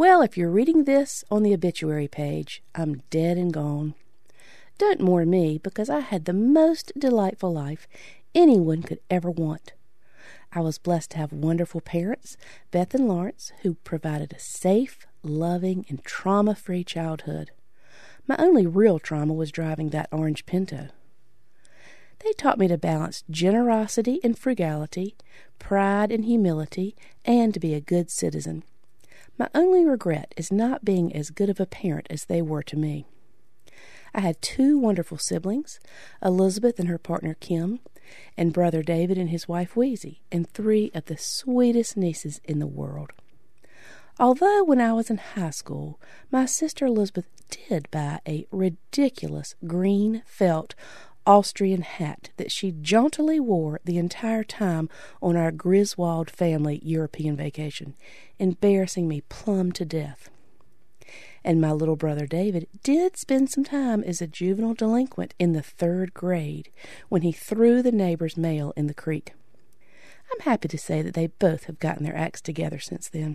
Well, if you're reading this on the obituary page, I'm dead and gone. Don't mourn me, because I had the most delightful life anyone could ever want. I was blessed to have wonderful parents, Beth and Lawrence, who provided a safe, loving, and trauma-free childhood. My only real trauma was driving that orange Pinto. They taught me to balance generosity and frugality, pride and humility, and to be a good citizen. My only regret is not being as good of a parent as they were to me. I had 2 wonderful siblings, Elizabeth and her partner Kim, and brother David and his wife Wheezy, and 3 of the sweetest nieces in the world. Although when I was in high school, my sister Elizabeth did buy a ridiculous green felt Austrian hat that she jauntily wore the entire time on our Griswold family European vacation, embarrassing me plumb to death. And my little brother David did spend some time as a juvenile delinquent in the 3rd grade when he threw the neighbor's mail in the creek. I'm happy to say that they both have gotten their acts together since then.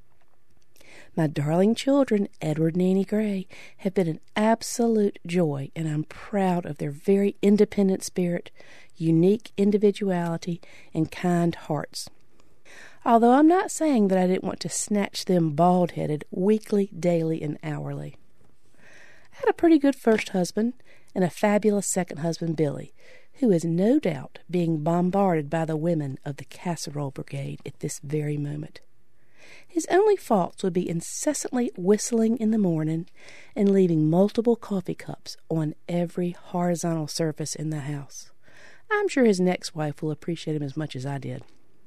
My darling children, Edward and Annie Gray, have been an absolute joy, and I'm proud of their very independent spirit, unique individuality, and kind hearts. Although I'm not saying that I didn't want to snatch them bald-headed weekly, daily, and hourly. I had a pretty good first husband and a fabulous second husband, Billy, who is no doubt being bombarded by the women of the Casserole Brigade at this very moment. His only faults would be incessantly whistling in the morning and leaving multiple coffee cups on every horizontal surface in the house. I'm sure his next wife will appreciate him as much as I did.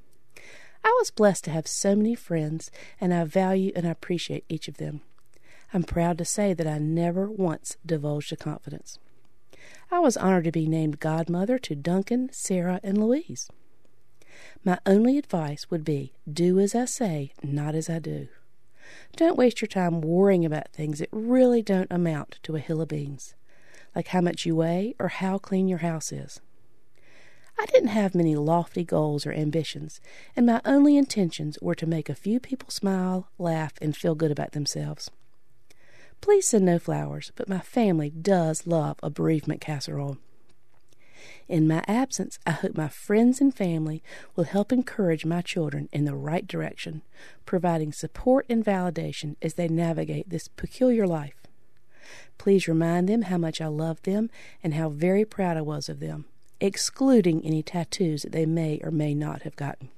I was blessed to have so many friends, and I value and appreciate each of them. I'm proud to say that I never once divulged a confidence. I was honored to be named godmother to Duncan, Sarah, and Louise. My only advice would be, do as I say, not as I do. Don't waste your time worrying about things that really don't amount to a hill of beans, like how much you weigh or how clean your house is. I didn't have many lofty goals or ambitions, and my only intentions were to make a few people smile, laugh, and feel good about themselves. Please send no flowers, but my family does love a bereavement casserole. In my absence, I hope my friends and family will help encourage my children in the right direction, providing support and validation as they navigate this peculiar life. Please remind them how much I love them and how very proud I was of them, excluding any tattoos that they may or may not have gotten.